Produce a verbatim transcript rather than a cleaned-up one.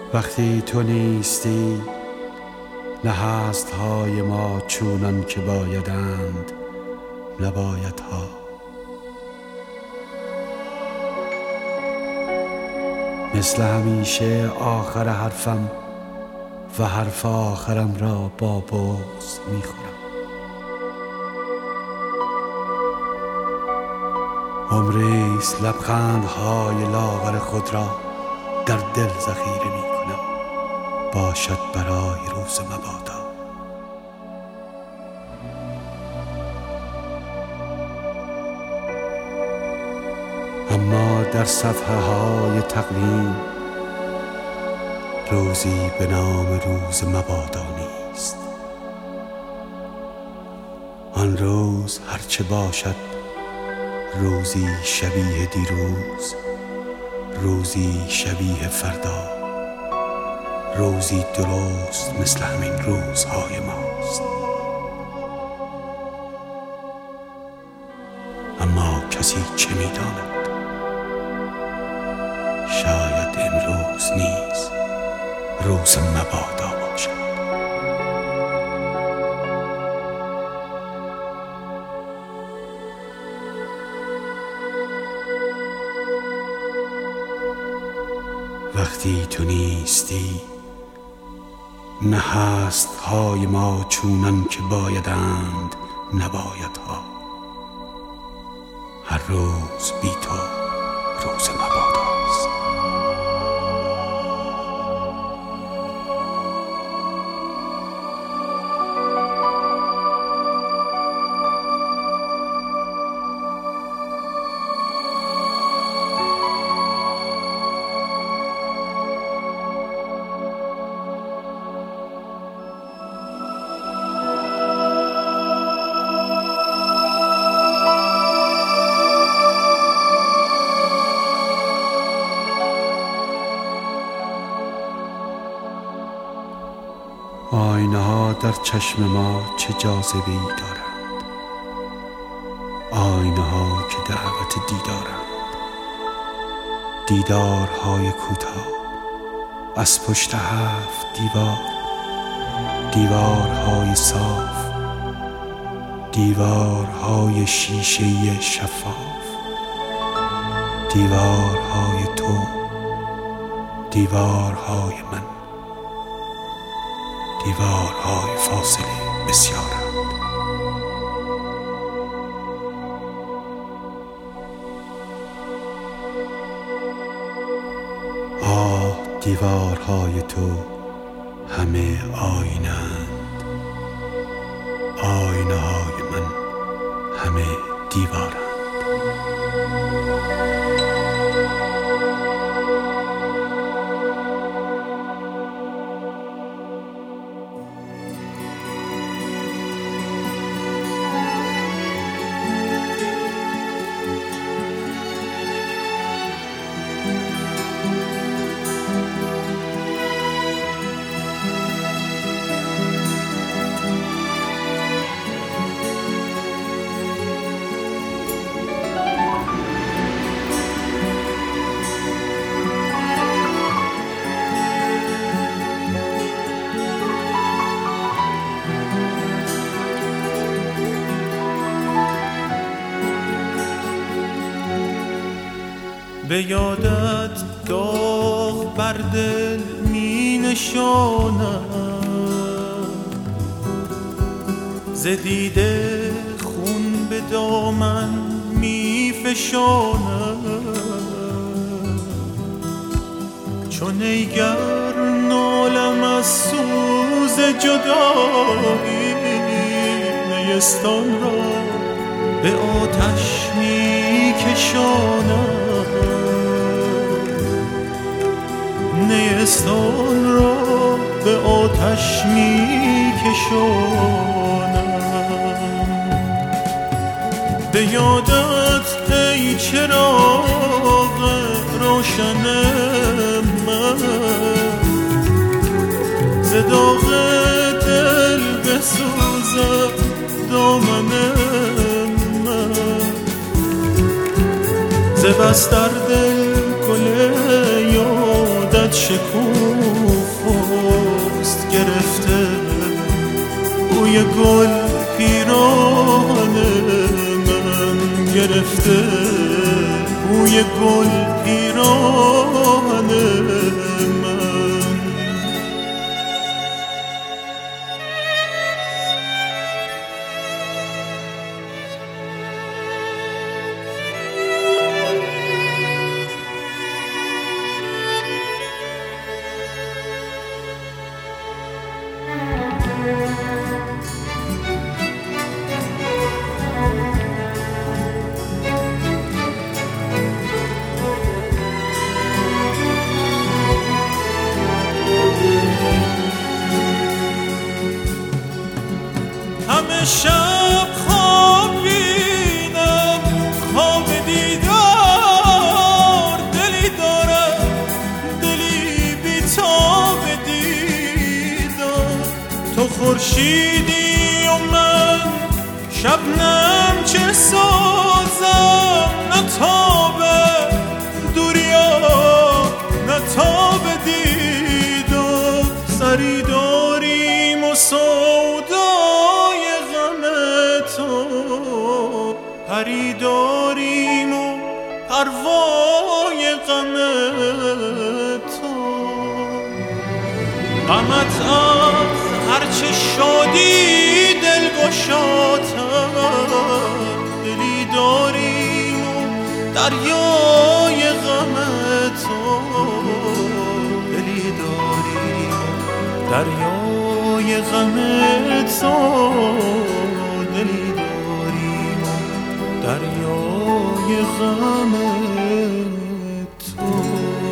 وقتی تو نیستی نه هست های ما چونان که بایدند نباید ها. مثل همیشه آخر حرفم و حرف آخرم را با بغض میخورم. عمریست لبخندهای لاغر خود را در دل ذخیره میکنم، باشد برای روز مبادا. اما در صفحه های تقویم روزی به نام روز مبادا نیست. آن روز هرچه باشد روزی شبیه دیروز، روزی شبیه فردا، روزی درست مثل همین روزهای ماست. اما کسی چه می‌داند؟ شاید امروز نیز روز مبادا باشد. وقتی تو نیستی نه هست های ما چونان که بایدند نباید ها. هر روز بی تو روز مباداست. آینه ها در چشم ما چه جاذبه‌ای دارند، آینه ها که دعوت دیدارند. دیدارهای کوتاه از پشت هفت دیوار، دیوارهای صاف، دیوارهای شیشه‌ای شفاف، دیوارهای تو، دیوارهای من، دیوارهای فاصله بسیارند. آه دیوارهای تو همه آینه‌اند، آینه های من همه دیوارند. به یادت داغ بر دل می نشانم، ز دیده خون به دامن می فشانم. چون ایگر نالم از سوز جدایی، نیستان را به آتش می کشانم. نیستان را به آتش می کشانم. به یادت ای چراغ روشن من، ز داغ دل بسوزد دامن من. ز بس در دل گل یادت شکوه بوی گل پیراهن من گرفته، بوی گل پیراهن من. همه شب خوابیدم خواب دیدار، دلی دارم دلی بی‌تاب دیدار. تو خورشیدی و من شبنم چه سازم، نه تاب دوریا نه تاب دیدار. سری داریم و سودای غم تو، پری داریم و پروای غم تو. غمت از هرچه شادی دلگشاتر، دلی داریم و دریای غم تو، دلی داریم دریای غم تو، دلی داریم دریای غم تو.